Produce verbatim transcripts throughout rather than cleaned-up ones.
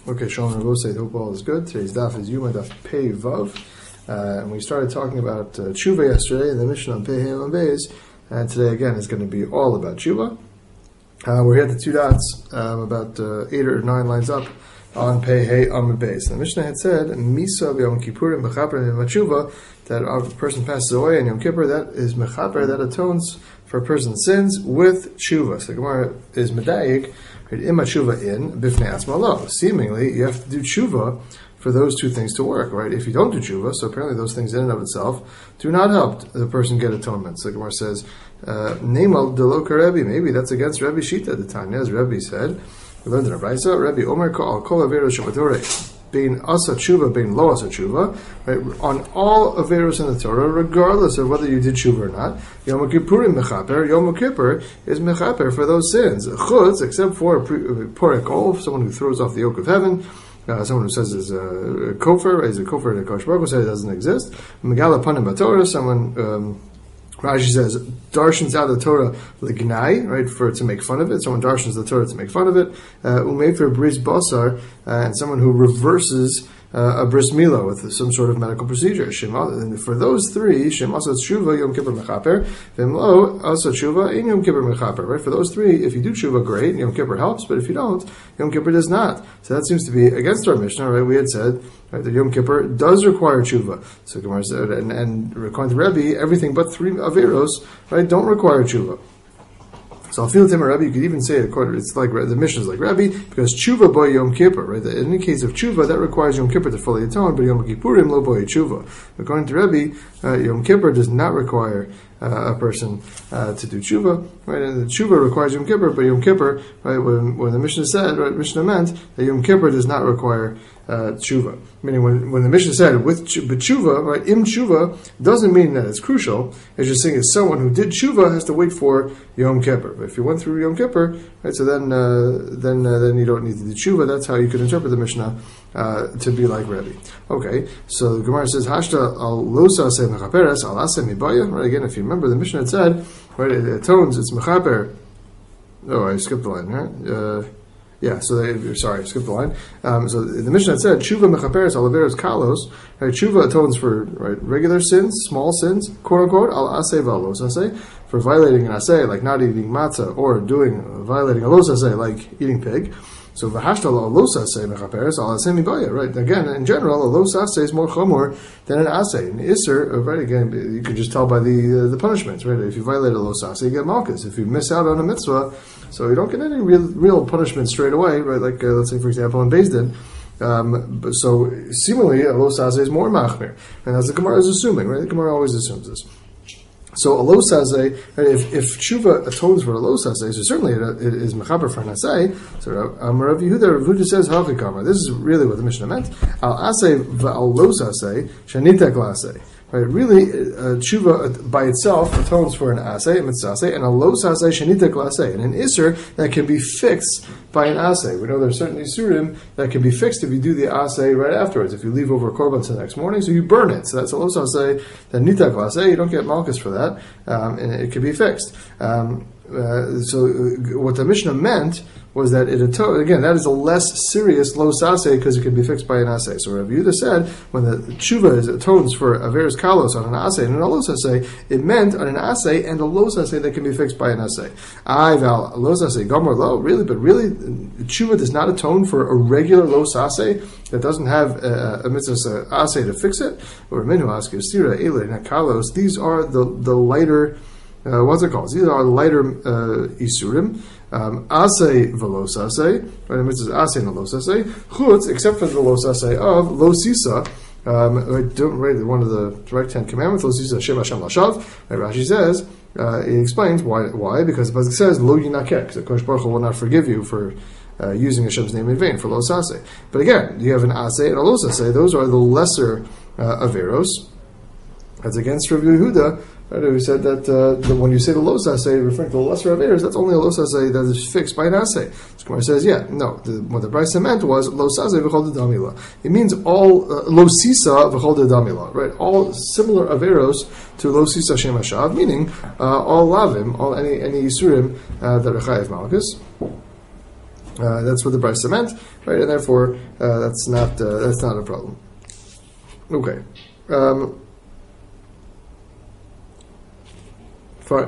Okay, Shalom Rabosei, hope all is good. Today's daf is Yuma daf Pei Vav. Uh, and we started talking about uh, Tshuva yesterday in the Mishnah on Pei Hey on Beis. And today again is going to be all about Tshuva. Uh, we're here at the two dots, um, about uh, eight or nine lines up on Pei Hey on Beis. The Mishnah had said, Misa v'Yom Kippurim b'chaper v'matshuva, that a person passes away on Yom Kippur, that is mechaper, that atones for a person's sins with tshuva. So the Gemara is medayik, Ima tshuva in bifnei atzma lo. Seemingly, you have to do tshuva for those two things to work, right? If you don't do tshuva, so apparently those things in and of itself do not help the person get atonement. So the Gemara says, "Neimal delo karebi." Maybe that's against Rebbe Shita at the time. As Rebbe said, we learned in a brayso, Rebbe Omer al kol averos shebatorah bein asa tshuva, bein lo asa tshuva, right? On all averos in the Torah, regardless of whether you did tshuva or not, Yom Kippurim mechaper. Yom Kippur is mechaper for those sins. Chutz, except for porek ol, someone who throws off the yoke of heaven. Uh, someone who says is a kofar, is a kofar that Kosh Baruch Hu said it doesn't exist. Megala panim b'Torah, someone. Um, Rashi says, darshans out of the Torah l'gnai, right, for to make fun of it. Someone darshans the Torah to make fun of it. Umefer bris basar, and someone who reverses uh, a bris milah with some sort of medical procedure. And for those three, shem asa tshuva yom kippur mechaper, v'mlo asa tshuva in yom kippur mechaper. Right, for those three, if you do tshuva, great, Yom Kippur helps. But if you don't, Yom Kippur does not. So that seems to be against our Mishnah, right? We had said, right, that Yom Kippur does require tshuva. So Gemara said, and, and according to Rebbe, everything but three averos, right, don't require tshuva. So Alfil Timur Rebbe, you could even say according, it's like the Mishnah is like Rebbe, because tshuva boy Yom Kippur, right? In the case of tshuva, that requires Yom Kippur to fully atone, but Yom Kippurim lo boy tshuva. According to Rebbe, uh, Yom Kippur does not require Uh, a person uh, to do tshuva, right? And the tshuva requires Yom Kippur, but Yom Kippur, right? When, when the Mishnah said, right, Mishnah meant that Yom Kippur does not require uh, tshuva. Meaning, when, when the Mishnah said with but tshuva, right? Im tshuva doesn't mean that it's crucial. It's just saying that someone who did tshuva has to wait for Yom Kippur. But if you went through Yom Kippur, right? So then, uh, then, uh, then you don't need to do tshuva. That's how you could interpret the Mishnah uh, to be like Rebbe. Okay, so the Gemara says, "Hashta al losa se mechaperes al ase mibaya." Right, again, if you remember, the Mishnah had said, right, it atones, it's mechaper. Oh, I skipped the line, right? Uh, yeah, so they, sorry, I skipped the line. Um, so the Mishnah had said, "Tshuva mechaperes al averos kalos." Right, tshuva atones for right regular sins, small sins, quote unquote, al ase val los ase, for violating an ase like not eating matzah or doing uh, violating a los ase like eating pig. So v'hashtal alos asay mechaperes al asay mibaya. Right, again, in general, a los asay is more chomor than an asay. An iser, right, again, you could just tell by the uh, the punishments, right? If you violate a los asay, you get malchus. If you miss out on a mitzvah, so you don't get any real real punishment straight away, right? Like uh, let's say, for example, in Beis Din. Um, but so similarly, a los asay is more machmir, and as the Gemara is assuming, right? The Gemara always assumes this. So a los asay, if if tshuva atones for a los asay, so certainly it, it is mechaper for an asay. So um, Rav Yehuda, Rav Yehuda says hafikama. This is really what the Mishnah meant. Al asay v'al los asay shanitek lasay. Right, really, uh, tshuva by itself atones for an asay, a mitzasay, and a los asay shanitek lasay, and an iser that can be fixed by an asay. We know there are certain isurim that can be fixed if you do the asay right afterwards. If you leave over korban to the next morning, so you burn it. So that's a los asay, then nitek lasay. You don't get malchus for that, um, and it can be fixed. Um, uh, so uh, what the Mishnah meant was that it atoned, again, that is a less serious los asay because it can be fixed by an asay. So Rav Yehuda said, when the tshuva is atones for averos kalos on an asay and a los asay, it meant on an asay and a los asay that can be fixed by an asay. I val los asay gomer lo, really, but really, tshuva does not atone for a regular los asay that doesn't have a, a mitzvah asay to fix it. Or minu askir sira ele kalos. These are the the lighter. Uh, what's it called? These are lighter uh, isurim. Um, asay velos asay, right? It says asay and los asay. Chutz, except for the los asay of lo sisa. Um, right, don't, right, one of the direct Ten Commandments, lo sisa shem Hashem lashav. Right, Rashi says, uh, he explains why. Why? Because the pasuk says lo yinakek. The Kosh Baruch Hu will not forgive you for uh, using Hashem's name in vain for los asay. But again, you have an asay and a los asay. Those are the lesser uh, averos. That's against Rav Yehuda. Right, who said that, uh, that when you say the los asay, referring to the lesser averos, that's only a los asay that is fixed by an asay. So Gemara says, yeah, no. The, what the brayso meant was los asay v'chol damila. It means all uh, lo sisa v'chol damila. Right, all similar averos to lo sisa shem hashav, meaning uh, all lavim, all any any yisurim uh, that are chayav malchus. Uh, that's what the Brisa meant, right? And therefore, uh, that's not uh, that's not a problem. Okay. Um, fine.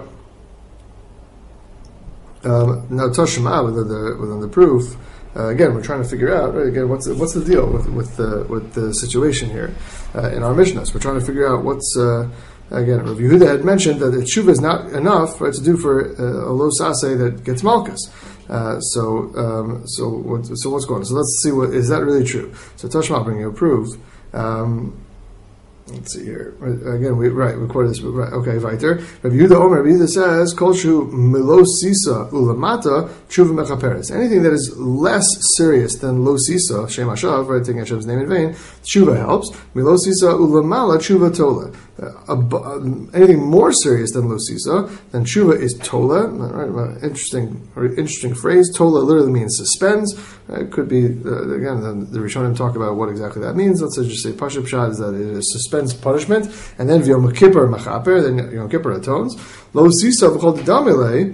Um, now, Toshma within the within the proof. Uh, again, we're trying to figure out, right, again, what's the, what's the deal with with the with the situation here uh, in our Mishnahs. We're trying to figure out what's uh, again. Rav Yehuda had mentioned that the tshuva is not enough, right, to do for uh, a lo saseh that gets malchus. Uh, so, um, so, what, so what's going on? So let's see what is that really true. So Tashma bringing a proof. Um, Let's see here. Again, we right we quoted this. Right, okay, weiter. Rabbi Yehuda Omer. Rabbi Yehuda says, "Kol shu melo sisa ulamata tshuva mechaperes." Anything that is less serious than lo sisa shem hashav, right, taking Hashem's name in vain, tshuva helps. Melo sisa ulamala tshuva tola. Uh, uh, anything more serious than lo sisa, then tshuva is tola. Right, interesting, interesting phrase. Tola literally means suspends. Uh, it could be uh, again. The, the Rishonim talk about what exactly that means. Let's just say pashup pshat is that it is suspends punishment, and then Yom Kippur machaper, then Yom Kippur atones. Lo sisa v'chol damile,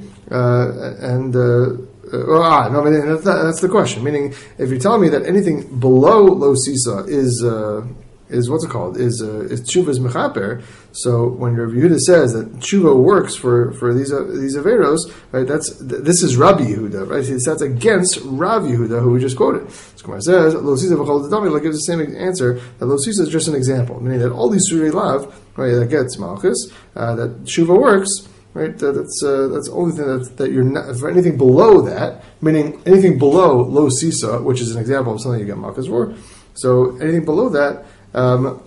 and uh, uh, ah no, I mean, that's, that's the question. Meaning, if you're telling me that anything below lo sisa is uh, is what's it called? Is uh, is tshuva's mechaper. So when Rabbi Yehuda says that tshuva works for for these uh, these averos, right? That's this is Rabbi Yehuda, right? That's against Rav Yehuda, who we just quoted. So Gemara says lo sisa v'chol damile gives the same answer. That lo sisa is just an example, meaning that all these surei lav, right, that gets malchus, uh, that tshuva works. Right, that, that's uh, that's the only thing that that you're not for anything below that, meaning anything below lo sisa, which is an example of something you get malchus for. So anything below that, um,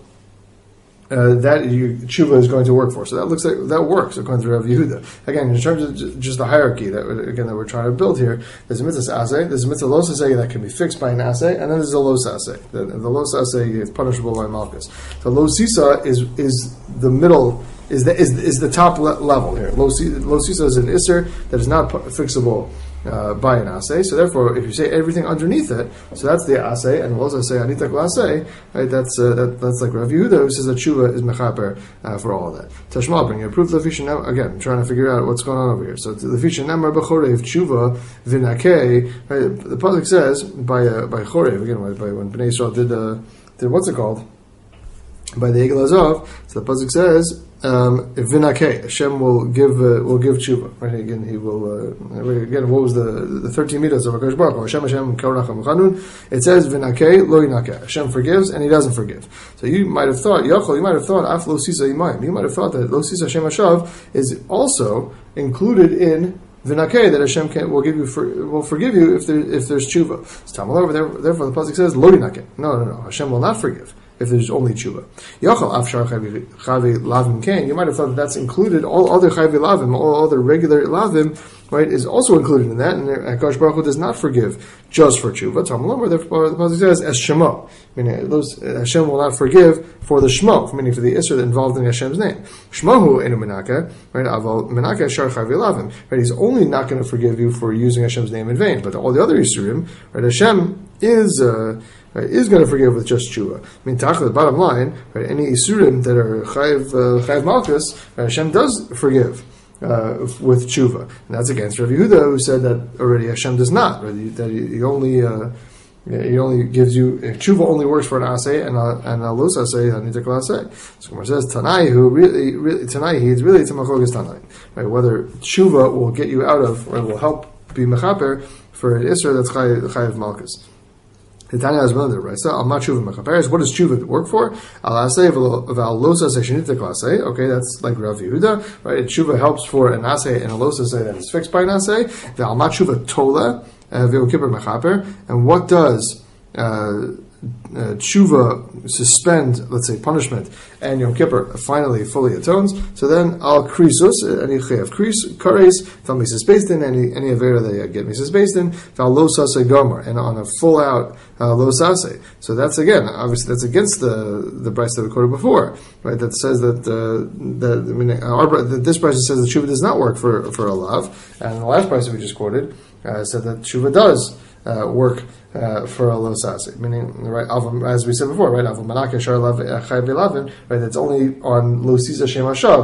uh, that you, tshuva is going to work for. So that looks like that works according to Rav Yehuda. Again, in terms of j- just the hierarchy that again that we're trying to build here, there's a mitzvah aseh, there's a mitzvah lo aseh that can be fixed by an aseh, and then there's a lo aseh. The, the lo aseh is punishable by malchus. So lo sisa is is the middle. Is the is, is the top le- level here? Lo sisa is an isser that is not fixable uh, by an asay. So therefore, if you say everything underneath it, so that's the asay, and we'll also say anitak asay, right? That's uh, that, that's like Rav Yehuda who says that tshuva is mechaper uh, for all of that. Tashma bring a proof lefisha now again. I'm trying to figure out what's going on over here. So lefisha namar b'chorev tshuva vinakei. Right? The pasuk says by uh, by chorev again by when Bnei Yisrael did uh, did what's it called by the Egel Azov. So the pasuk says. Um, Vinakeh, Hashem will give uh, will give tshuva. Right again, He will uh, again. What was the the thirteen mitos of Hakadosh Baruch Hu? Hashem Hashem Karacham Chanun. It says Vinakeh lo Yinakeh. Hashem forgives and He doesn't forgive. So you might have thought Yochel. You might have thought Af lo sisa imayim. You might have thought that lo sisa Hashem Hashav is also included in Vinakeh, that Hashem can, will give you for, will forgive you if there if there's tshuva. So Tamal over there. Therefore, the pasuk says lo Yinakeh. No, no, no. Hashem will not forgive if there's only tshuva. Yachal afshar chavi lavim kain. You might have thought that that's included. All other chavi lavim, all other regular lavim, right, is also included in that. And Hakadosh Baruch Hu does not forgive just for tshuva. Therefore, the pasuk says as shemo, meaning those Hashem will not forgive for the shmo, meaning for the isra involved in Hashem's name. Shmohu enu menaka, right? Aval menaka shar chavi lavim, right? He's only not going to forgive you for using Hashem's name in vain, but all the other isurim, right? Hashem is. Uh, Right, is going to forgive with just tshuva. I mean, tachla, the bottom line, right, any isurim that are chayiv uh, chayiv malchus, right, Hashem does forgive uh, with tshuva, and that's against Rav Yehuda, who said that already Hashem does not. Right, that he, he only uh, he only gives you tshuva only works for an asay and a, and a los asay and a nitak asay. So Gemara says Tanai, who really really Tanai, he's really tamachogas Tanai. Right, whether tshuva will get you out of or will help be mechaper for an isra that's chayiv, chayiv malchus. The Tanya has another right. So I'm not tshuva mechaperes. What does tshuva work for? Al asay v'al los asay shenitak asay. Okay, that's like Rav Yehuda, right? And tshuva helps for an asay and a los asay that is fixed by an asay. The al tshuva tola v'yom kippur mechaper. And what does uh, uh, tshuva suspend, let's say, punishment, and Yom Kippur finally fully atones? So then al krisus, any chayav kris kares, val misas beistin, any any avera that you get misas beistin, val lo sasei gomer, and on a full out uh, lo sasei. So that's again, obviously, that's against the the price that we quoted before, right? That says that uh, that I mean, our, this price says that tshuva does not work for for a lav, and the last price that we just quoted uh, said that tshuva does uh, work. Uh, for a lo sasi, meaning right, as we said before, right? Right, it's only on lo sisa shem hashav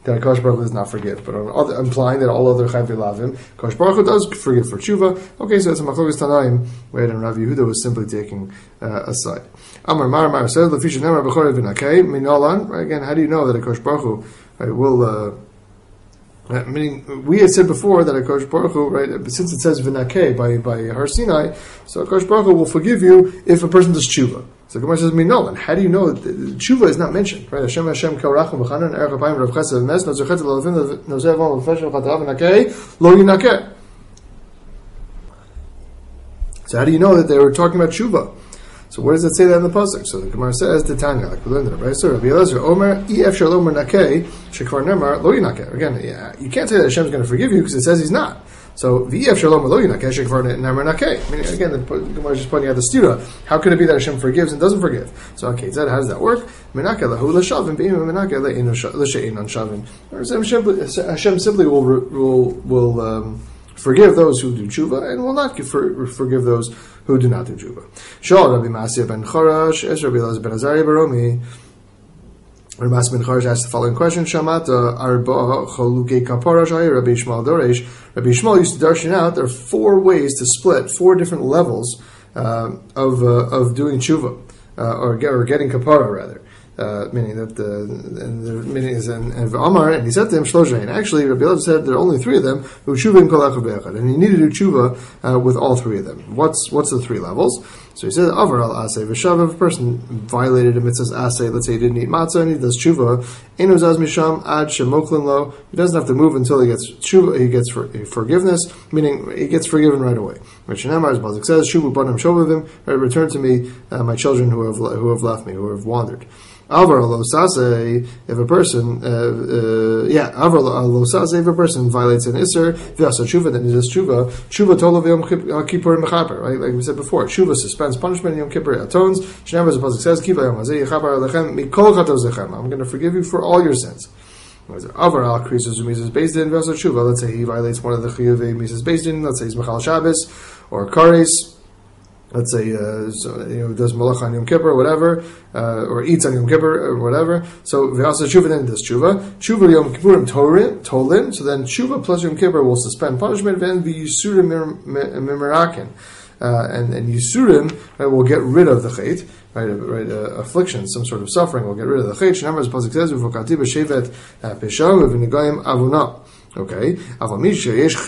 that Akash Baruch Hu does not forgive, but on other, implying that all other Chayvei Lavim, Akash Baruch Hu does forgive for tshuva. Okay, so it's a Machlokes Tanaim, right? And Rav Yehuda was simply taking uh, a side. Amar Mar Mar says, "Lefisha Nemar B'Chorev V'Nakei Minolan." Right again, how do you know that Akash Baruch Hu right, will? Uh, Uh, meaning, we had said before that Akash Baruch Hu, right, since it says V'nakei by, by Har Sinai, so Akash Baruch Hu will forgive you if a person does tshuva. So Gemara says, Minolan, how do you know that tshuva is not mentioned? Right? Hashem Hashem Kaurachim V'chanan Erech Apayim Rav Chesed V'mes Nozechet L'Lavim Nozev Om V'feshem V'chatav V'nakei Lo Yinakeh. So how do you know that they were talking about tshuva? So where does it say that in the pasuk? So the Gemara says, "Titania," like we learned in the right. So Rabbi Elazar, Omer, Ef Shalom Nakei, Shekvar Nemar Lo Yinakeh. Again, yeah, you can't say that Hashem is going to forgive you because it says He's not. So V'Ef Shalom Lo Yinakeh, Shekvar Nemar Nakei. I mean, again, the Gemara is just pointing out the stira. How could it be that Hashem forgives and doesn't forgive? So okay, how does that work? Menakeh lahu l'shavim, be'im menakeh l'she'in on shavim. Hashem simply will will will. Um, forgive those who do tshuva, and will not for, forgive those who do not do tshuva. Shal Rabbi Masya ben Charash, Es Rabbi Elazar ben Azariah Baromi. Rabbi Masya ben Charash asked the following question: Shamata arba chalukei kapara shayir Rabbi Yishmael doresh. Rabbi Yishmael used to darshan out there are four ways to split, four different levels uh, of uh, of doing tshuva uh, or, get, or getting kapara rather. Uh, meaning that the and the meaning is and, and Amar, and he said to him Shlosha, and actually Rabbi Elazar said there are only three of them who tshuva in kol echad be'echad, and you need to do tshuva uh, with all three of them. What's what's the three levels? So he said Avar al asay v'shav. If a person violated a mitzvah's asay, let's say he didn't eat matzah and he does tshuva, enu zaz misham ad shemoklin lo. He doesn't have to move until he gets tshuva, he gets for, forgiveness, meaning he gets forgiven right away. Which Nemar, as Balzik says, shuvu banim shovavim, return to me uh, my children who have who have left me, who have wandered. Avar lo sase, if a person, uh, uh, yeah, avar lo sase, if a person violates an iser, v'asa tshuva, then it is tshuva. Tshuva tolo v'yom kippur mechaper, right? Like we said before, tshuva suspends punishment, yom kippur atones. Shnei as the pasuk says, kiva yom hazeh yichaper alechem mikol chatozechem. I'm going to forgive you for all your sins. Avar al krisus u'misas based in v'asa tshuva. Let's say he violates one of the chiyuvei misas based in. Let's say he's mechal Shabbos or kares. Let's say, uh, so, you know, does malach on Yom Kippur or whatever, uh, or eats on Yom Kippur or whatever. So, v'asa tshuva then does tshuva. Tshuva Yom Kippurim tolin. So then tshuva plus Yom Kippur will suspend punishment. Then v'yisurim mimerakin. Uh, and, and yisurim right, will get rid of the chait, right, right, uh, affliction, some sort of suffering will get rid of the chait. Shnei as the pasuk says, v'vokati b'shevet pesha v'v'negayim avuna. Okay, but if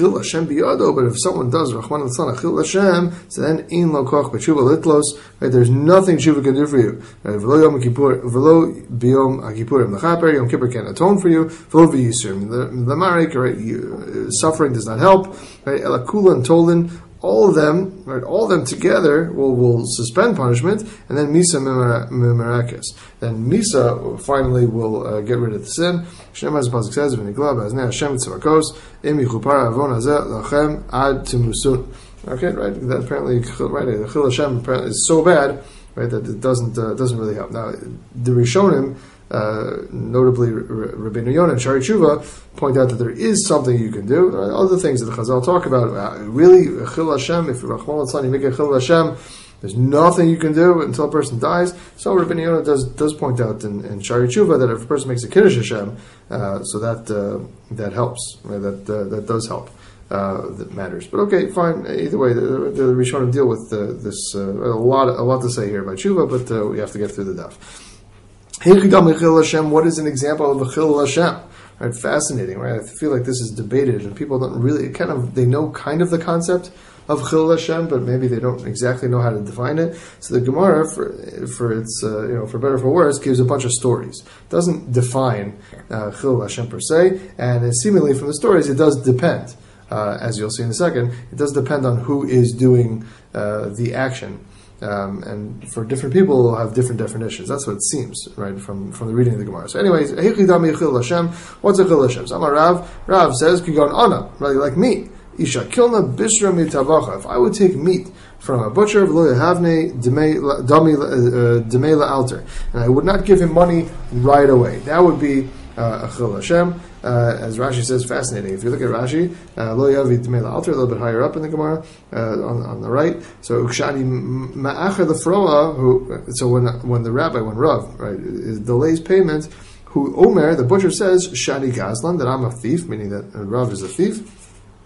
someone does Rachman al Chil Hashem, so then in lo koch b'tshuva litlos, right? There's nothing tshuva can do for you. V'lo yom kippur, v'lo biyom hakippurim l'chaper, Yom Kippur can't atone for you. V'lo v'yisurim the marik, right? Suffering does not help. Right? Elakula and Tolin. All of them, right, all of them together will, will suspend punishment, and then Misa Mimerakis. Then Misa finally will uh, get rid of the sin. Shem as Pasuk says, V'niglab Aznei Hashem Tzavakos, Im Yichupara Avon Hazeh Lachem Ad Timusun. Okay, right, that apparently, right, the Chil Hashem apparently is so bad, right, that it doesn't, uh, doesn't really help. Now, the Rishonim, Uh, notably Rabbeinu Yonah and Shari Tshuva, point out that there is something you can do. There are other things that the Chazal talk about. Uh, really, Chil Hashem, if Rachman al-Tzlan, you make a Chil Hashem, there's nothing you can do until a person dies. So Rabbeinu Yonah does does point out in, in Shari Tshuva that if a person makes a Kiddush Hashem, uh, so that uh, that helps. Right? That uh, that does help. Uh, that matters. But okay, fine. Either way, the, the Rishonim deal with uh, this. Uh, a lot a lot to say here about Tshuva, but uh, we have to get through the daf. What is an example of a Chil Hashem? Right, fascinating, right? I feel like this is debated, and people don't really kind of they know kind of the concept of Chil Hashem, but maybe they don't exactly know how to define it. So the Gemara, for for its uh, you know for better or for worse, gives a bunch of stories. It doesn't define uh, Chil Hashem per se, and seemingly from the stories, it does depend. Uh, as you'll see in a second, it does depend on who is doing uh, the action. Um, and for different people, will have different definitions. That's what it seems, right, from, from the reading of the Gemara. So, anyways, what's a Chil Hashem? So, Rav, Rav says, "Kigon ana," right, like me. Isha kilna bishra mitavacha. If I would take meat from a butcher, v'lo yahavne demei la'alter, and I would not give him money right away, that would be uh, a Chil Hashem. Uh, as Rashi says, fascinating. If you look at Rashi, Lo Yavi Dmei La'alter, a little bit higher up in the Gemara, uh, on, on the right. So Ukshani Ma'acher the Froa, who so when when the rabbi, when Rav, right, delays payment, who Omer, the butcher says, Shani Gazlan, that I'm a thief, meaning that Rav is a thief.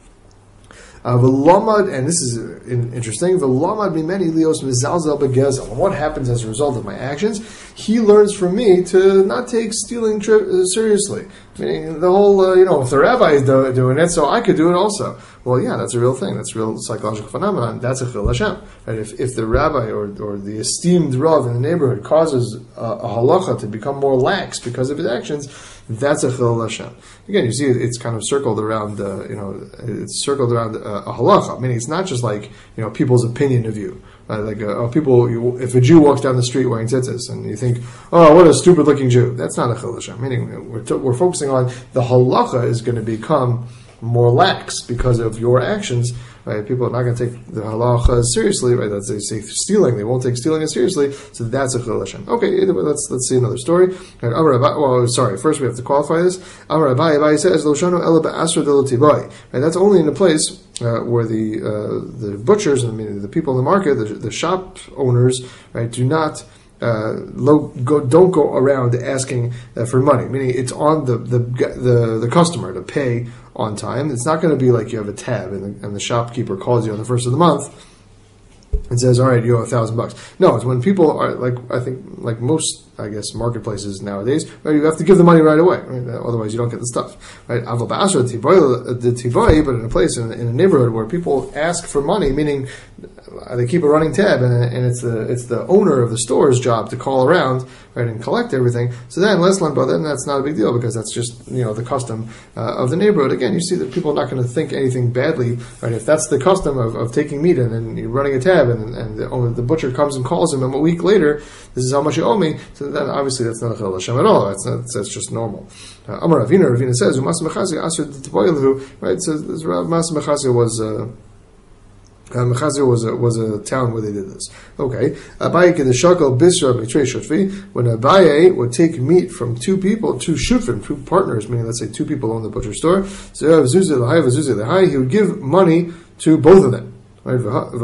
Uh, V'lamad, and this is uh, in, interesting, V'lamad mimeni lios mizalzel begezel. And what happens as a result of my actions? He learns from me to not take stealing tri- uh, seriously. Meaning the whole, uh, you know, if the rabbi is do- doing it, so I could do it also. Well, yeah, that's a real thing. That's a real psychological phenomenon. That's a chil Hashem. Right? If, if the rabbi or, or the esteemed Rav in the neighborhood causes a, a halacha to become more lax because of his actions, that's a chil Hashem. Again, you see it's kind of circled around, uh, you know, it's circled around uh, a halacha. Meaning it's not just like, you know, people's opinion of you. Uh, like, uh, oh, people, you, if a Jew walks down the street wearing tzitzis and you think, oh, what a stupid looking Jew. That's not a chil Hashem. Meaning we're, t- we're focusing on the halacha is going to become more lax because of your actions, right? People are not going to take the halacha seriously, right? That's they say stealing, they won't take stealing as seriously, so that's a chil Hashem. Okay, either way, let's let's see another story. Right, Amar Abai, well, sorry, first we have to qualify this. Amar Abai, Abai says, Lo shano ela ba'asra de lo tibai. Right, that's only in a place uh, where the uh, the butchers, I mean the people in the market, the, the shop owners, right, do not. Uh, low, go, don't go around asking uh, for money. Meaning, it's on the, the the the customer to pay on time. It's not going to be like you have a tab and the, and the shopkeeper calls you on the first of the month and says, "All right, you owe a thousand bucks." No, it's when people are like, I think, like most, I guess, marketplaces nowadays, right, you have to give the money right away, right? Otherwise you don't get the stuff, right? Aval ba'asra the tibai, but in a place, in, in a neighborhood where people ask for money, meaning they keep a running tab, and, and it's the it's the owner of the store's job to call around, right, and collect everything. So then, less land, then that's not a big deal because that's just, you know, the custom uh, of the neighborhood. Again, you see that people are not going to think anything badly, right? If that's the custom of, of taking meat in and you're running a tab, and, and the, owner, the butcher comes and calls him, and a week later, this is how much you owe me. So then, obviously, that's not a chil Hashem at all. That's not, that's just normal. Amar Ravina, Ravina says, "Umas mechasi asher t'poilhu." Right? So Rav Mas Mechasi was. Uh, Uh, Mechazir was a, was a town where they did this. Okay. Abaye kedeshakal bisra mitrei shutfi. When Abaye would take meat from two people, two shutfim, two partners, meaning let's say two people own the butcher store, so he would give money to both of them. Right?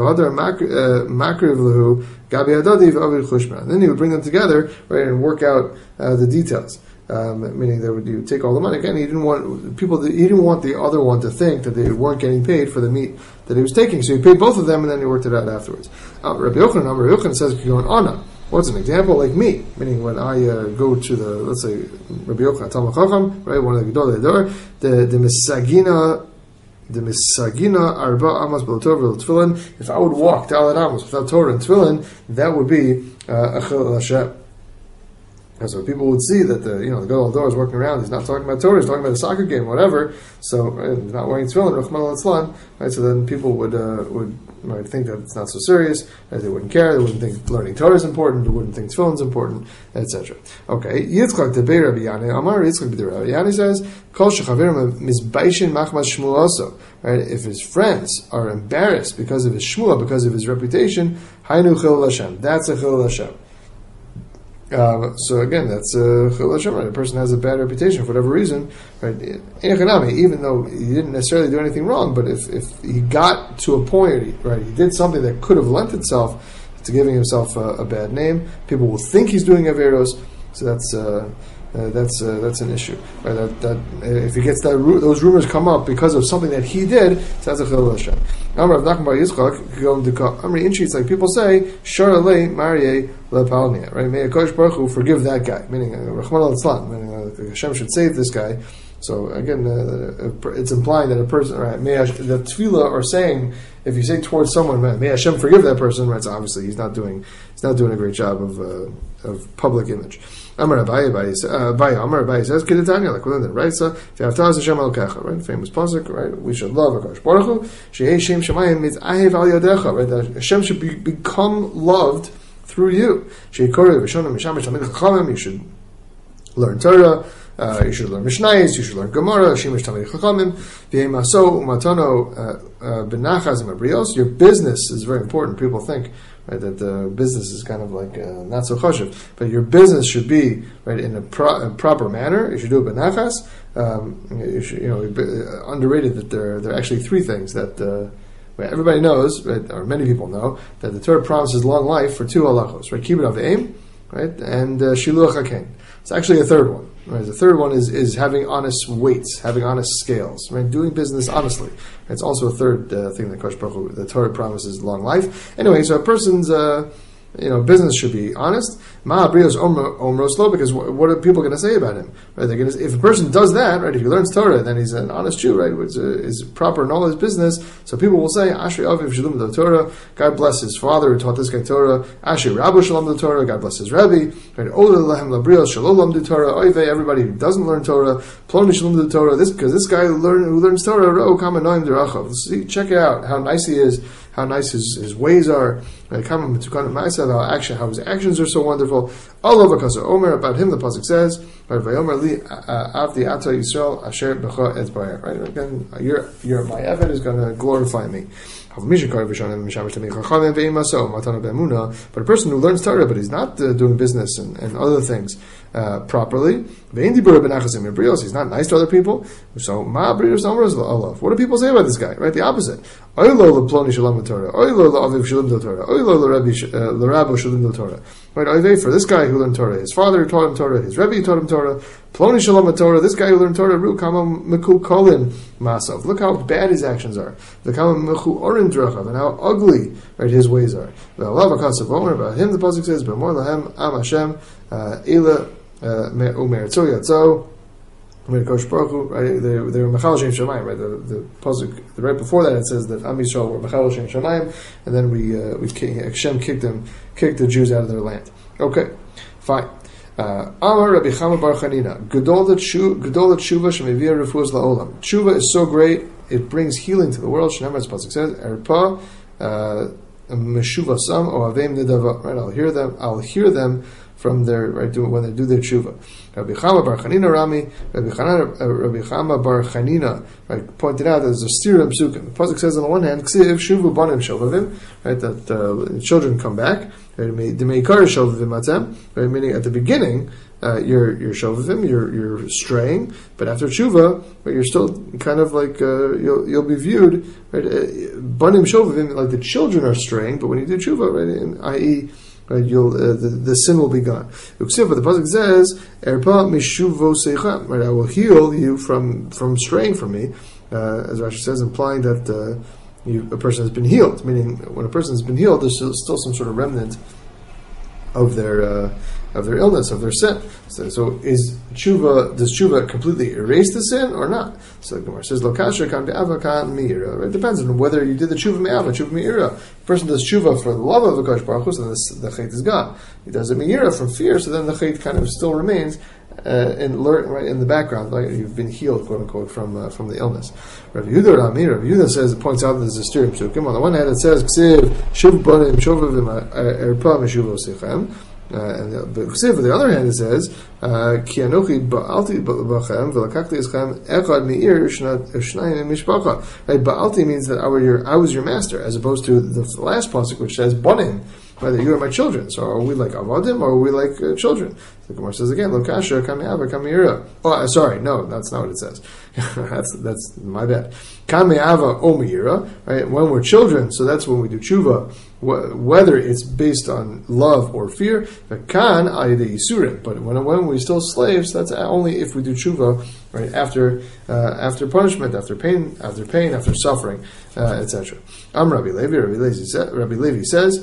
And then he would bring them together, right, and work out uh, the details. Um, meaning they would you take all the money. Again, he didn't want people. To, he didn't want the other one to think that they weren't getting paid for the meat that he was taking. So he paid both of them, and then he worked it out afterwards. Uh, Rabbi Yochanan, Rabbi Yochanan says, "Going on." What's an example? Like me, meaning when I uh, go to the, let's say, Rabbi Yochanan Talmid Chacham, right, one of the Gedolei Dor, the the Misagina. The misagina arba amos b'lo Torah v'lo tefillin. If I would walk daled amos without Torah and tefillin, that would be uh, a chil Hashem. And so people would see that the you know the Gadol Dor is working around. He's not talking about Torah. He's talking about a soccer game, whatever. So right, he's not wearing tefillin, Rachmana litzlan. Right. So then people would uh, would might think that it's not so serious. Right, they wouldn't care. They wouldn't think learning Torah is important. They wouldn't think tefillin is important, et cetera. Okay. Yitzchak debei Rabbi Yanai Amar. Yitzchak debei Rabbi Yanai says, Kol shechaverim mizbaishin machmas shmuaso. Right. If his friends are embarrassed because of his shmua, because of his reputation, hainu chil Hashem. That's a chil Hashem. Uh, so again, that's a chil Hashem, right? A person has a bad reputation for whatever reason, right? Even though he didn't necessarily do anything wrong, but if, if he got to a point, right, he did something that could have lent itself to giving himself a, a bad name, people will think he's doing averos. So that's uh, uh, that's uh, that's an issue, right? That, that uh, if he gets that those rumors come up because of something that he did, so that's a chil Hashem. Amar Rav Nachman bar Yitzchak going to Amri in sheets like people say Shara le Marie le Palnia, right? May Hakadosh Baruch Hu forgive that guy, meaning Rachmana litzlan, meaning uh, Hashem should save this guy. So again, uh, it's implying that a person, right? May Hash, the tefillah are saying if you say towards someone, may Hashem forgive that person, right? So obviously he's not doing he's not doing a great job of uh, of public image. Amar Abaye, Abaye, Amar Abaye says, "Kedetanya, like within the Raisa, V'yavtaz Hashem Elokecha," right? Famous pasuk, right? We should love Hakadosh Baruch Hu. She'ei Shem Shemayim means Ahev Al Yadecha, right? That Hashem should be, become loved through you. She'ei Korei V'Shonim Misham Talmidei Chachamim. You should learn Torah. Uh, you should learn Mishnayos. You should learn Gemara. Shemish Talmidei Chachamim. V'yei Maso Umatono Benachas Mabrios. Your business is very important. People think, right, that the business is kind of like uh, not so chashuv, but your business should be, right, in a, pro- a proper manner. You should do it benachas. Um, you should, you know, uh, underrated that there there are actually three things that uh, right, everybody knows, right, or many people know, that the Torah promises long life for two halachos, right? Kibbud av v'eim, right? And uh, shiluach haken. It's actually a third one. Right? The third one is, is having honest weights, having honest scales, right? Doing business honestly. It's also a third uh, thing that Kosh Baruch Hu, the Torah promises long life. Anyway, so a person's uh, you know business should be honest. Ma brios omroslo, because what, what are people going to say about him? Right? They're going to, if a person does that, right? If he learns Torah, then he's an honest Jew, right? Which is proper in all his business. So people will say, Ashri Aviv Shalom the Torah. God bless his father who taught this guy Torah. Ashri Rabbu Shalom the Torah. God bless his Rebbe. Right? Ola Lahem Labrios Shalom the Torah. Oive, everybody who doesn't learn Torah. Ploni Shalom the Torah. This because this guy who, learn, who learns Torah. Ro Kama Noim Derachav. See, check it out. How nice he is. How nice his, his ways are. Right? How action, how his actions are so wonderful. All over Kasa Omer, about him the pasuk says, right? Vayomer li avdi ata Yisrael asher b'cha etzbayah. Right? Again, your your my effort is going to glorify me. But a person who learns Torah, but he's not uh, doing business and, and other things uh, properly, he's not nice to other people. So, what do people say about this guy? Right, the opposite. Right, for this guy who learned Torah, his father taught him Torah, his Rebbe taught him Torah. Ploni shalom Torah. This guy who learned Torah, Ru kama meku kolin masav. Look how bad his actions are. The kama mechu orin drachav, and how ugly, right, his ways are. About him, the pasuk says, "B'mor lahem am Hashem ela umer tzo yatzo." Kosh Baruch Hu, right? They they were mechal shem shamayim, right? The the pasuk right before that it says that Am Yisrael were mechal shem shamayim, and then we uh, we Hashem kicked them, kicked the Jews out of their land. Okay, fine. Amar Rabbi Chama Bar Chanina, Gedol Tshuva Shemevia Refuas La'olam. Tshuva is so great, it brings healing to the world. Shnei as pasuk says, Erpa Meshuva Sam Oavim Nidava. Right, I'll hear them. I'll hear them from their right do, when they do their tshuva. Rabbi Chama Bar Chanina Rami, Rabbi Chama, uh, Rabbi Chama Bar Chanina, right, pointed out that there's a stira psukim. The pasuk says on the one hand, Ksiv Shuvu Banim Shovavim, right, that uh, children come back. Right, meaning at the beginning, uh, you're you're shovavim, you're you're straying, but after tshuva, right, you're still kind of like uh, you'll you'll be viewed, right? Banim shovavim, like the children are straying, but when you do tshuva, right, in, that is, right, you'll uh, the, the sin will be gone. But the pasuk says, "Erpa mishuvo seichem," right? I will heal you from from straying from me, uh, as Rashi says, implying that. Uh, You, a person has been healed, meaning when a person has been healed, there's still, still some sort of remnant of their uh, of their illness, of their sin. So, so is tshuva, does tshuva completely erase the sin or not? So the Gemara says, "Lokasher kan be'ava kan me'ira." It depends on whether you did the tshuva me'ava, tshuva me'ira. If a person does tshuva for the love of the Kosh Baruch Hu, then the, the chait is gone. He does it me'ira from fear, so then the chait kind of still remains. Uh, in, right in the background, like you've been healed, quote unquote, from uh, from the illness. Rabbi Yehuda Rami, Rabbi Yehuda says, it points out that there's a steer psukim. On the one hand, it says, "Ksiv shuv banim shovavim erpa meshuvo sechem," and Ksiv. On the other hand, it says, "Ki anochi ba'alti b'chem v'lakakti eschem echad me'ir shnayim mishpacha." Right, ba'alti means that I was your I was your master, as opposed to the last pasuk which says banim. Right, you are my children. So are we like avadim or are we like uh, children? The Gemara says again, "Lokasha kame'ava kame'ira." Oh, sorry, no, that's not what it says. that's that's my bad. Kame'ava o me'ira. Right, when we're children, so that's when we do tshuva, wh- whether it's based on love or fear. Kan ayde yisurim. But when when we're still slaves, that's only if we do tshuva, right, after uh, after punishment, after pain, after pain, after suffering, uh, et cetera. Am Rabbi Levi. Rabbi Levi says. Rabbi Levi says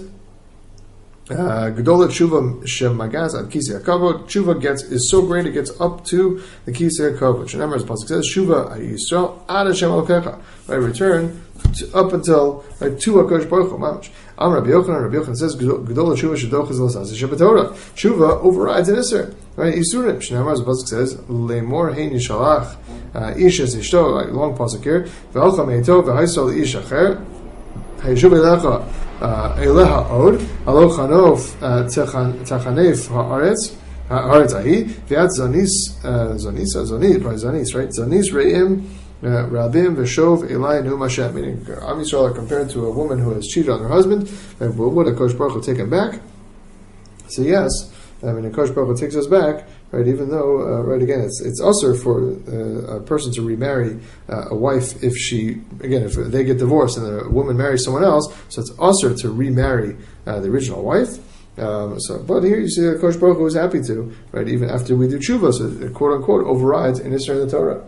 Gedola tshuva shemagaz ad kisei hakavod. Tshuva gets is so great it gets up to the kisei hakavod. Shneimar, as the pasuk says, "Tshuva Yisrael ad Hashem Elokecha." Right, return to, up until right, to Hakadosh Baruch Hu. Mamash. Am Rabbi Yochanan. Rabbi Yochanan says, "Gedola tshuva shedochas l'sas shebetorah." Tshuva overrides an iser. Right, isurim. Shneimar, as the pasuk says, "Leimor hein yishalach ish es ishto." Like long pasuk here. Ve'alcha meito ve'haisol ish acher. Hayishuv elecha. Eleha od alo chanof tachanef haaretz haaretz ahi v'at zanis zanis zanis by zanis right zanis reim rabim v'shov elai nu mashem, meaning Am Yisrael are compared to a woman who has cheated on her husband. And would a Kosh Baruch Hu take him back? So yes, I mean, a Kosh Baruch Hu takes us back. Right, even though, uh, right, again, it's it's usher for uh, a person to remarry uh, a wife if she, again, if they get divorced and the woman marries someone else, so it's usher to remarry uh, the original wife. Um, so, but here you see that Kosh Baruch Hu is happy to, right? Even after we do tshuva, so it quote unquote overrides in Israel in the Torah.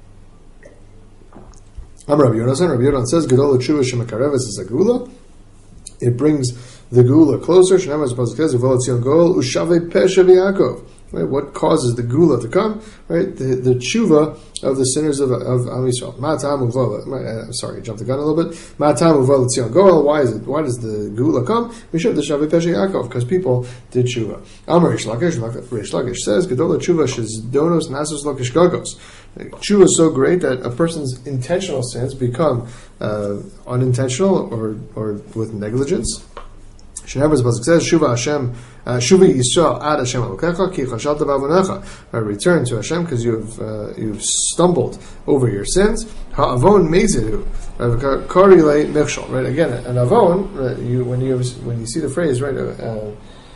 I'm Rabbi Yonasan. Rabbi Yonasan says, "Gedol tshuva shemakareves is a gula." It brings the gula closer. Shnei Maz Pasuk says, "V'ol tzion goel ushavei pesha v'Yaakov." Right? What causes the gula to come? Right? The, the tshuva of the sinners of of Am Yisrael. Ma'atam uval. I'm sorry, I jumped the gun a little bit. Ma'atam uval tzion goel. Why is it? Why does the gula come? We should the shavei pesha Yaakov because people did tshuva. Amar Reish Lakish. Reish Lakish says, "Gedol tshuva shezdonos nasos lo kishgagos." Tshuva is so great that a person's intentional sins become uh, unintentional or or with negligence. Shnei Pasuk says, "Shuva Hashem, Shuva Yisrael ad Hashem Elokecha ki chashalta b'avonecha." Return to Hashem because you've uh, you've stumbled over your sins. Ha'avon mezidu, kari le mechshol. Right again, an avon. Right, you when you when you see the phrase right. Uh,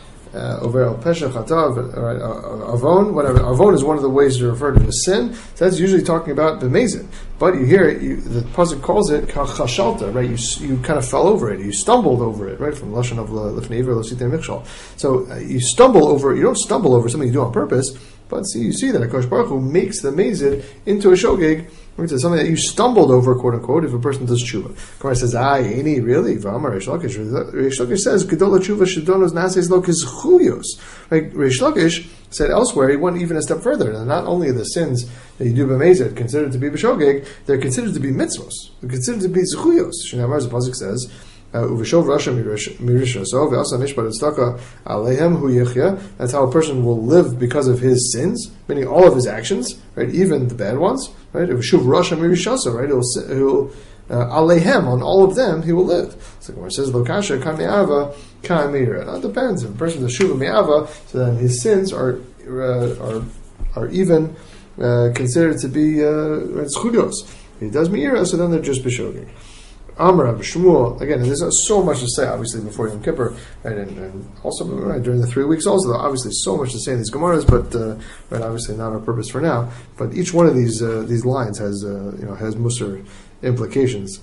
over al pesha chatav, right? Avon, whatever. Avon is one of the ways to refer to a sin. So that's usually talking about b'mezid. But you hear it. You, the pasuk calls it chashalta, right? You you kind of fell over it. You stumbled over it, right? From lashon of lifnei iver lo sitei michshol. So uh, you stumble over. You don't stumble over something you do on purpose. But see, you see that Hakadosh Baruch Hu makes the mezid into a shogeg, into something that you stumbled over, quote unquote, if a person does tshuva. Gemara says, "Ah, ain't really?" V'amar Reish Lakish. Reish Lakish says, "Gedol tshuva shedonos nases lo kizchuyos." Right? Reish Lakish said elsewhere, he went even a step further. And not only are the sins that you do b'mezid considered to be b'shogeg, they're considered to be mitzvos. They're considered to be zchuyos. Shnei the pasuk says, Uveshov Rasha Mirisha so V'asa Mishpat Tzedakah Alehem Hu Yechya. That's how a person will live because of his sins, meaning all of his actions, right? Even the bad ones, right? Uveshov Rasha Mirisha so right? He'll, he'll uh, Alehem on all of them he will live. So where it says Lokasha Kameava Kamira. Now it depends. If a person does Shuva Me'ava, so then his sins are uh, are are even uh, considered to be Zchudios. Uh, if he does Me'ira, so then they're just B'shogeg. Amar Rabbi Shmuel, again, and there's so much to say, obviously, before Yom Kippur, right, and, and also right, during the three weeks also, obviously so much to say in these Gemaras, but uh, right, obviously not our purpose for now, but each one of these uh, these lines has, uh, you know, has Musar implications,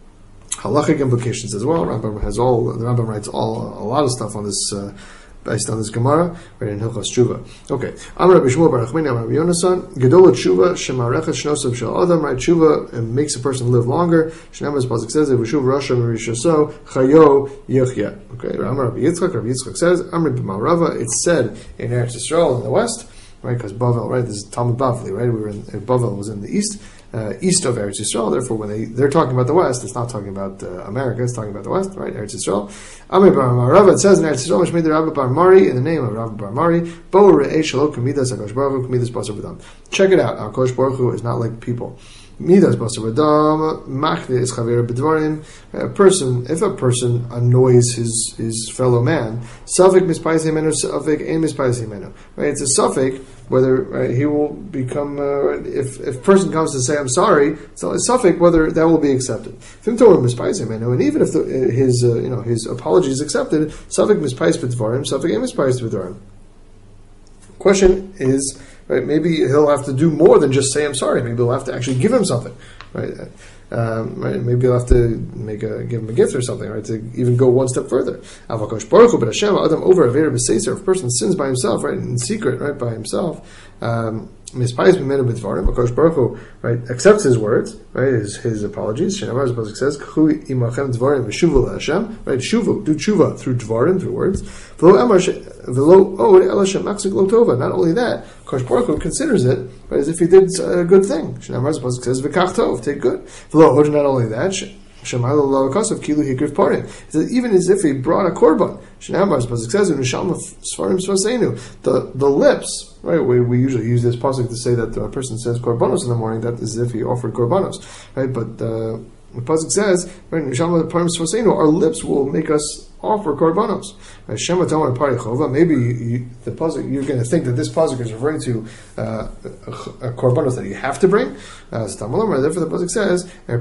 halachic implications as well. Rambam has all, the Rambam writes all, a lot of stuff on this, uh, based on this Gemara, right, in Hilchos Tshuva. Okay. Amar Rabbi Shmuel bar Nachmani, Amar Rabbi Yonasan, Gedol Tshuva, Shemarechet Shnosav Shel Adam, right, Tshuva makes a person live longer. Shnei pasuk says, V'shuv Rasha Mirishaso, Chayo Yechya. Okay. Amar Rabbi Yitzchak, Rabbi Yitzchak says, Amar B'Marava, it's said in Eretz Yisrael in the west, right, because Bavel, right, this is Talmud Bavli, right, we were in, Bavel was in the east, Uh, east of Eretz Yisrael. Therefore, when they, they're talking about the West, it's not talking about uh, America, it's talking about the West, right? Eretz Yisrael. Amir Bar Marava, it says in Eretz Yisrael, Mishmei Rabbi Bar Mari, in the name of Rabbi Bar Mari, Bo Re'eh Shelo K'midas HaKadosh Baruch Hu K'midas Basar V'dam. Check it out. HaKadosh Baruch Hu is not like people. Midas Basar V'dam, Machne is Chaver B'dvarim. A person, if a person annoys his, his fellow man, Safek Mispais Himenu, Safek Ein Mispais Himenu. Right? It's a Safek, whether right, he will become, uh, if if a person comes to say I'm sorry, it's a suffix whether that will be accepted. And even if the, his uh, you know his apology is accepted, suffix mispais b'dvarim, suffix ain't mispais b'dvarim. Question is, right? Maybe he'll have to do more than just say I'm sorry. Maybe he'll have to actually give him something, right? Um, right? Maybe he'll have to make a give him a gift or something, right? To even go one step further. Avakosh Baruch Hu, but Hashem Adam over Avera b'Seiser. If a person sins by himself, right, in secret, right, by himself, mispayis b'menu b'dvarim. Avakosh Baruch Hu, right, accepts his words, right, his his apologies. Shenamar Pasuk says, "K'hu imachem dvarim v'shuvu Hashem." Right, shuvu, do tshuva through dvarim, through words. V'lo amar v'lo od elashem maksik lo tova. Not only that, Kosh Baruch Hu considers it, right, as if he did a good thing. Shenamar Pasuk says, "V'kach tov, take good." V'lo od, not only that, Shemayla lo kasav kilu hikriv parim. It says even as if he brought a korban. Shenamar Pasuk says, "V'nisham svarim svasenu." The the lips. Right, we, we usually use this pasuk to say that a person says korbanos in the morning. That is if he offered korbanos, right? But uh, the pasuk says, right, our lips will make us offer korbanos. Maybe you, the pasuk you're going to think that this pasuk is referring to uh, a, a korbanos that you have to bring. Uh, therefore, the pasuk says,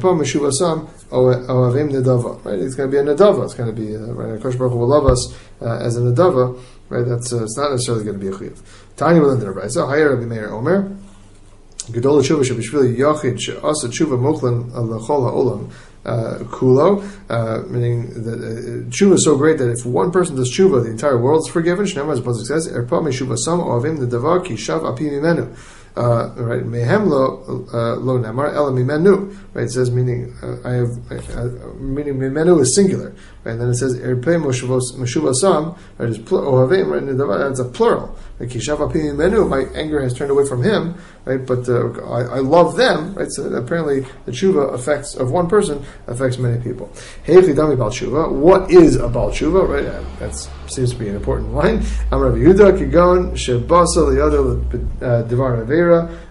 right? It's going to be a nadava. It's going to be uh, right. Hakadosh Baruch Hu will love us uh, as a nadava. Right, that's uh, it's not necessarily going to be a chiyuv. Tanya will enter right. So higher Rabbi Meir Omer, Gedol tshuva shebishvili yachid she'asa tshuva moklan lechol ha'olam uh, kulo, uh, meaning that uh, tshuva is so great that if one person does tshuva, the entire world is forgiven. Shneimar, as the pasuk says, "Erpa meshuva sam oavim the davar ki shav api mimenu." Uh, right, mehem lo uh, lo nemar ela mimenu. Right, it says meaning uh, I have uh, meaning mimenu is singular. Right, and then it says erpe meshuva sam. Right, is oavim. Right, and that's a plural. Like kishav api mimenu. My anger has turned away from him. Right, but uh, I, I love them. Right, so apparently the tshuva affects of one person affects many people. Hey, chidami bal tshuva. What is a bal tshuva? Right, uh, that seems to be an important line. Am Rav Yehuda kigon shebasa liyada devar avera.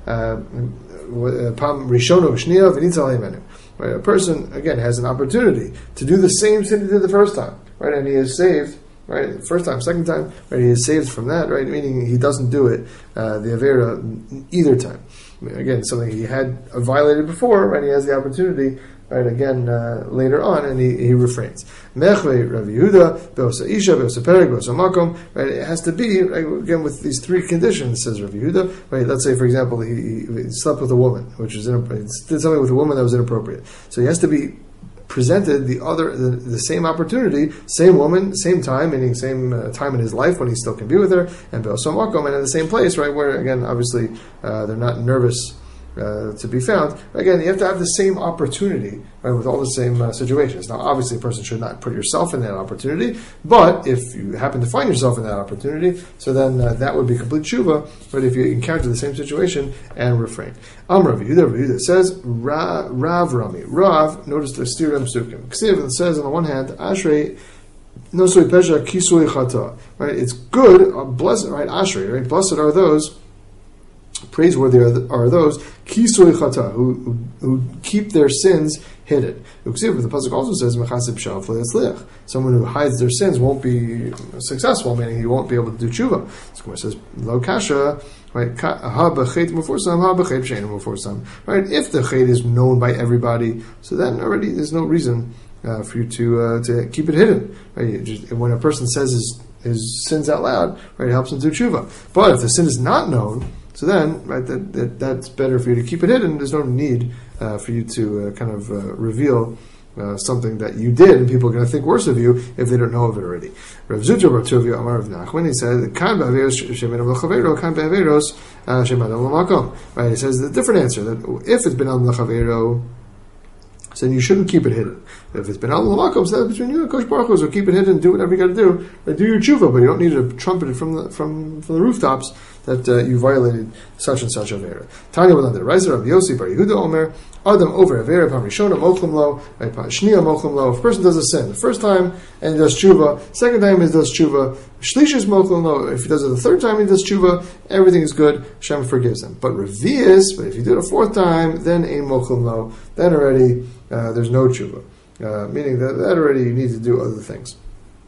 Pam rishono v'shniya v'nitzal himenu. Right, a person again has an opportunity to do the same sin he did the first time. Right, and he is saved. Right, first time, second time, right, he is saved from that, right, meaning he doesn't do it, uh, the Avera, either time. I mean, again, something he had violated before, right, he has the opportunity, right, again, uh, later on, and he, he refrains. Mechve, Rav Yehuda, Be'osa Isha, Be'osa Pereg, Be'osa Makom, right, it has to be, right, again, with these three conditions, says Rav Yehuda, right, let's say, for example, he, he slept with a woman, which is inappropriate, he did something with a woman that was inappropriate. So he has to be presented the other, the, the same opportunity, same woman, same time, meaning same uh, time in his life when he still can be with her, and Be'osa Makom, and in the same place, right, where, again, obviously, uh, they're not nervous Uh, to be found. Again, you have to have the same opportunity, right, with all the same uh, situations. Now, obviously, a person should not put yourself in that opportunity, but if you happen to find yourself in that opportunity, so then uh, that would be complete tshuva, but if you encounter the same situation and refrain. Am Rav Yehuda, Rav Yehuda says, Ra, Rav Rami. Rav, notice the stirim psukim. Ksiv, it says on the one hand, Ashrei, Nosoi Pesha, Kisui Chata. Right, it's good, uh, blessed, right, Ashrei, right, blessed are those, praiseworthy are, the, are those kisui chata who, who who keep their sins hidden. The pasuk also says mechasib shaf le'atzliach. Someone who hides their sins won't be successful, meaning he won't be able to do tshuva. So it says lo kasha, right? Ha b'chet muforsam, ha b'chet she'ein muforsam. Right? If the chet is known by everybody, so then already there's no reason uh, for you to uh, to keep it hidden. Right? Just, when a person says his his sins out loud, right, it helps him do tshuva. But if the sin is not known, so then, right, that, that that's better for you to keep it hidden. There's no need uh, for you to uh, kind of uh, reveal uh, something that you did, and people are going to think worse of you if they don't know of it already. Rav Zutra Bar Tuvia Amar Rav Nachman, he said, "Kan ba'averos she'menam l'chavero, kan ba'averos she'menam l'makom." Right, he says the different answer that if it's been al l'chavero, so then you shouldn't keep it hidden. If it's been al l'makom, so that's between you and Kosh Baruch Hu, so keep it hidden, do whatever you got to do, right, do your tshuva, but you don't need to trumpet it from the from from the rooftops that uh, you violated such and such avera. Tanya Walander Reiser of Yossi Bar Yehuda Omer Adam over avera Parishona Mochum Lo Shnia Mochum Lo. If a person does a sin the first time and he does tshuva, second time he does tshuva, Shlishis Mochum Lo. If he does it the third time he does tshuva, everything is good. Hashem forgives him. But Revius, but if you do it a fourth time, then Ein Mochum Lo. Then already uh, there's no tshuva, uh, meaning that, that already you need to do other things.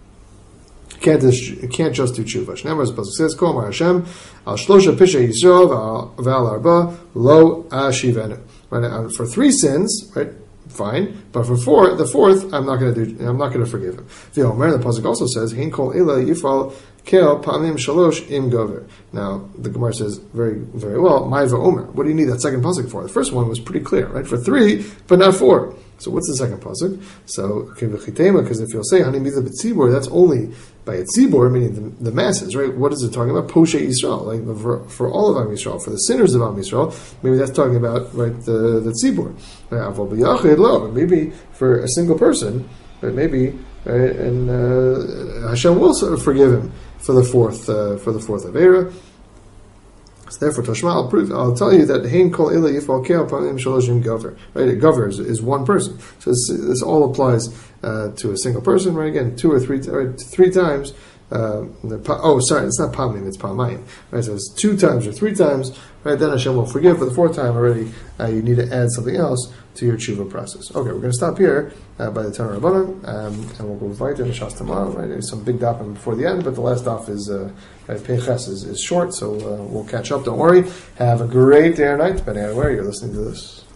Can't just, can't just do tshuva. Shneimar, as the pasuk says, Kol Amar Hashem al shlosha pisha Yisrael v'al arba lo ashivenu. Right, for three sins, right, fine, but for four, the fourth, I'm not going to do. I'm not going to forgive him. The Omer, the pasuk also says, Hein kol ela yifal kel pamim shalosh im gover. Now the Gemara says very, very well. Ma'ava Omer. What do you need that second pasuk for? The first one was pretty clear, right? For three, but not four. So what's the second pasuk? So because if you'll say hani midah b'tzibur, that's only by a tzibur, meaning the, the masses, right? What is it talking about? Poshe Yisrael, like for, for all of Am Yisrael, for the sinners of Am Yisrael. Maybe that's talking about, right, the the tzibur. Right? Maybe for a single person, but maybe, right, and uh, Hashem will sort of forgive him for the fourth uh, for the fourth avera. So therefore, Toshma, I'll prove. I'll tell you that Hein Kol Ila Yifal Keo Pamim Shaloshim Gover. Right, a gover is, is one person. So this, this all applies uh, to a single person. Right, again, two or three, right, three times. Uh, the, oh, sorry, it's not Pamim, it's Pamayim. Right, so it's two times or three times. Right, then Hashem will forgive. For the fourth time already, uh, you need to add something else to your tshuva process. Okay, we're going to stop here uh, by the Tanur Rabbanan, um, and we'll go right in the Shas tomorrow. Right, there's some big daf before the end, but the last daf is uh, right, Peiches is, is short, so uh, we'll catch up. Don't worry. Have a great day or night, depending on where you're listening to this.